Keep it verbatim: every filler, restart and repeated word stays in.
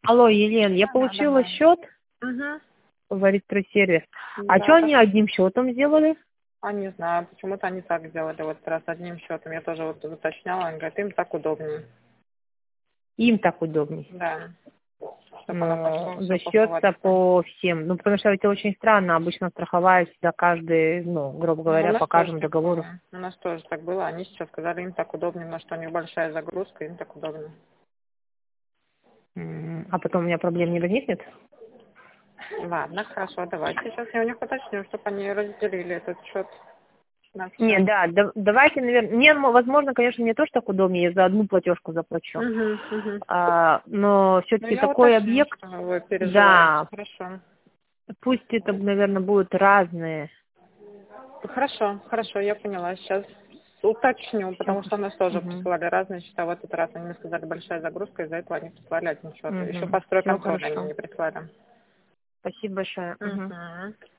Алло, Елена, я Да, да, получила давай. счет Угу. в электросервис. А что Да, они так, одним счетом сделали? а не знаю, почему-то они так сделали, вот раз одним счетом. Я тоже вот уточняла, они говорят, им так удобнее. Им так удобней. Да, чтобы оно Но пошло все по засчет-то фаворитам. по всем. Ну, потому что это очень странно. Обычно страховая всегда каждый, ну, грубо Ну, у говоря, нас по тоже каждому так договору. было. У нас тоже так было. Они сейчас сказали, им так удобнее, потому что у них большая загрузка, им так удобнее. М, А потом у меня проблем не возникнет? Ладно, хорошо, давайте сейчас я у них уточню, чтобы они разделили этот счет на Не, все. да, да- давайте, наверное, мне, м, возможно, конечно, мне тоже так удобнее, я за одну платежку заплачу. Угу, угу. А, но Ну, все-таки я такой уточню, объект, что вы переживаете. да, Хорошо. пусть это, наверное, будут разные. Хорошо, хорошо, я поняла. Сейчас уточню, Сейчас. потому что у нас тоже Угу. прислали разные счета. В этот раз они мне сказали большая загрузка, из-за этого они прислали один счет. Еще Угу. по Все стройконтролю они мне хорошо. не прислали. Спасибо большое. Угу. Угу.